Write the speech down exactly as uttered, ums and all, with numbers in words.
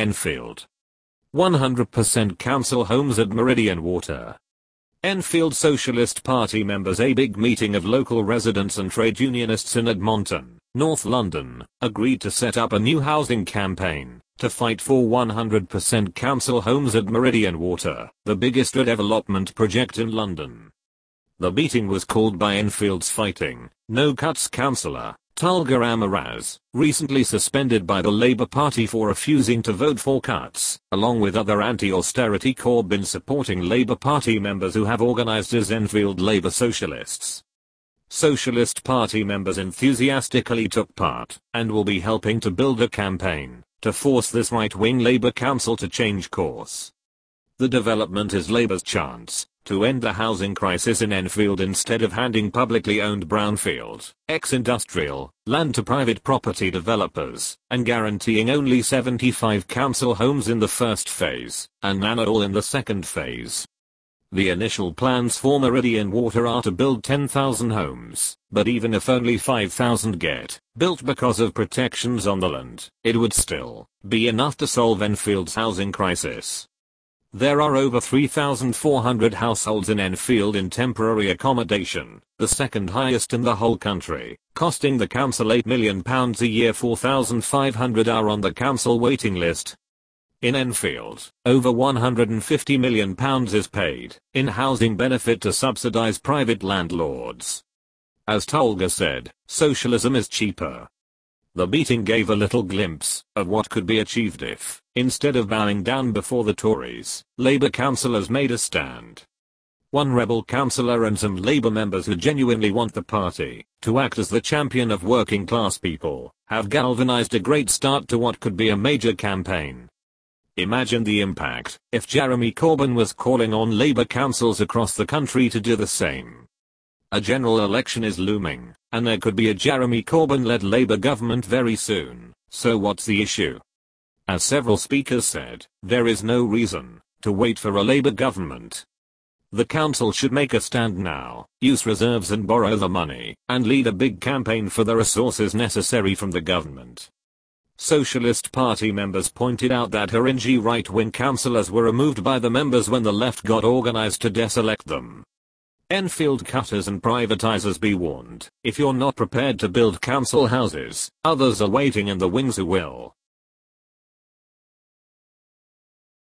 Enfield. one hundred percent council homes at Meridian Water. Enfield Socialist Party members. A big meeting of local residents and trade unionists in Edmonton, North London, agreed to set up a new housing campaign to fight for one hundred percent council homes at Meridian Water, the biggest redevelopment project in London. The meeting was called by Enfield's Fighting No Cuts councillor, Tulga Amaraz, recently suspended by the Labour Party for refusing to vote for cuts, along with other anti-austerity Corbyn supporting Labour Party members who have organised as Enfield Labour Socialists. Socialist Party members enthusiastically took part, and will be helping to build a campaign to force this right-wing Labour council to change course. The development is Labour's chance to end the housing crisis in Enfield instead of handing publicly owned brownfield, ex-industrial, land to private property developers, and guaranteeing only seventy-five council homes in the first phase, and none at all in the second phase. The initial plans for Meridian Water are to build ten thousand homes, but even if only five thousand get built because of protections on the land, it would still be enough to solve Enfield's housing crisis. There are over three thousand four hundred households in Enfield in temporary accommodation, the second highest in the whole country, costing the council eight million pounds a year. four thousand five hundred are on the council waiting list. In Enfield, over one hundred fifty million pounds is paid in housing benefit to subsidise private landlords. As Tulga said, socialism is cheaper. The meeting gave a little glimpse of what could be achieved if, instead of bowing down before the Tories, Labour councillors made a stand. One rebel councillor and some Labour members who genuinely want the party to act as the champion of working class people have galvanised a great start to what could be a major campaign. Imagine the impact if Jeremy Corbyn was calling on Labour councils across the country to do the same. A general election is looming, and there could be a Jeremy Corbyn-led Labour government very soon, so what's the issue? As several speakers said, there is no reason to wait for a Labour government. The council should make a stand now, use reserves and borrow the money, and lead a big campaign for the resources necessary from the government. Socialist Party members pointed out that Haringey right-wing councillors were removed by the members when the left got organised to deselect them. Enfield cutters and privatisers, be warned, if you're not prepared to build council houses, others are waiting in the wings who will.